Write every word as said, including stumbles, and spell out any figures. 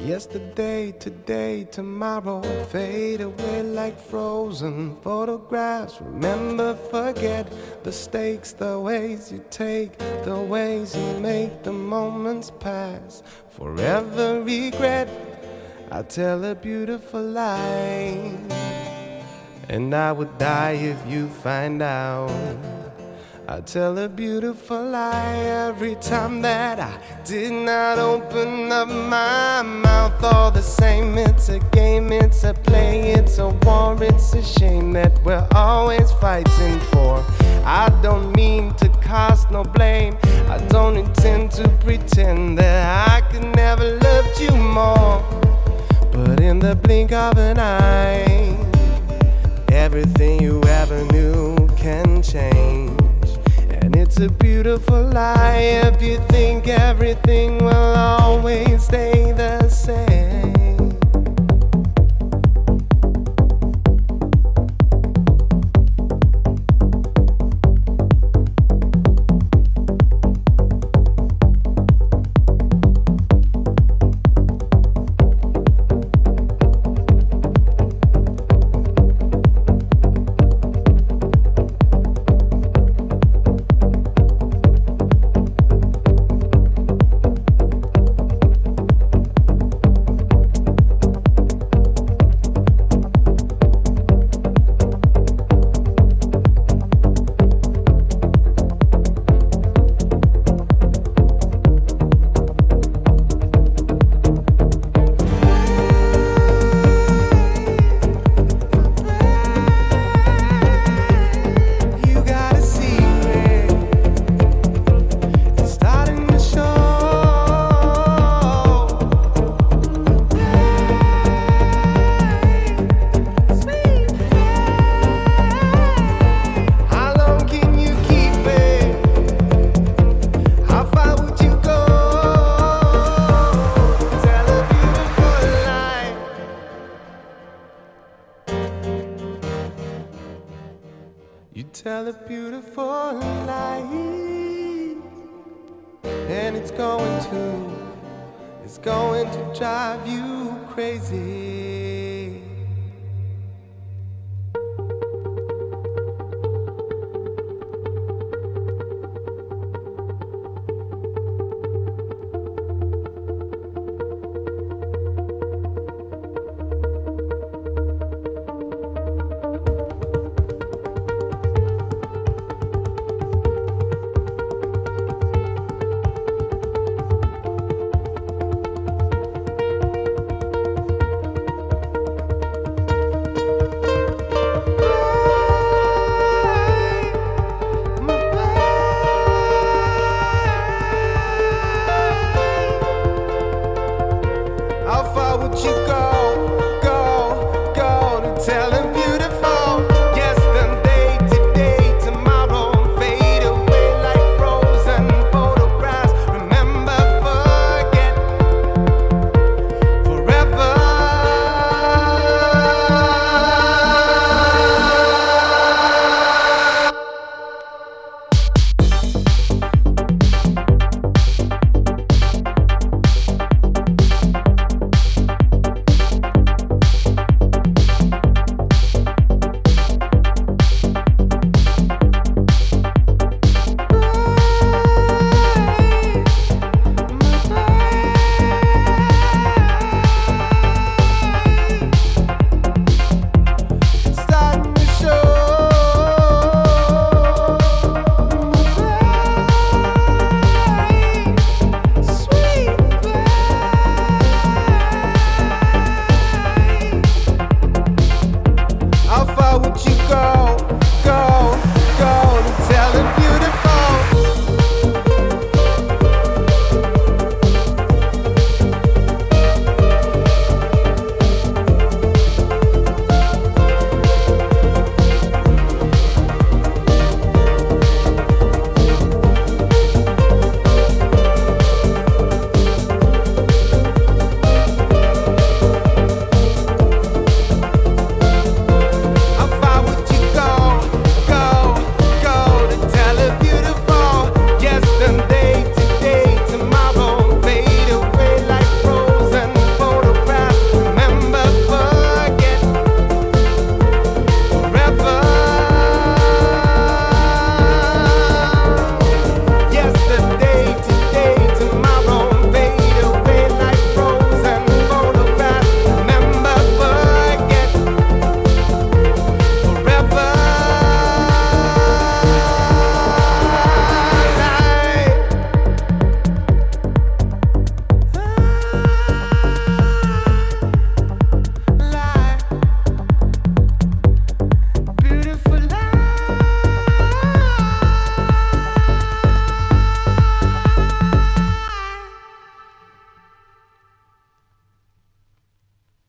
Yesterday, today, tomorrow fade away like frozen photographs. Remember, forget the stakes, the ways you take, the ways you make the moments pass. Forever regret, I tell a beautiful lie, and I would die if you find out. I tell a beautiful lie every time that I did not open up my mouth. All the same, it's a game, it's a play, it's a war, it's a shame that we're always fighting for. I don't mean to cast no blame, I don't intend to pretend that I could never loved you more. But in the blink of an eye, everything you ever knew can change. And it's a beautiful lie if you think everything will always stay the same. You tell a beautiful lie, and it's going to, it's going to drive you crazy. How far would you go?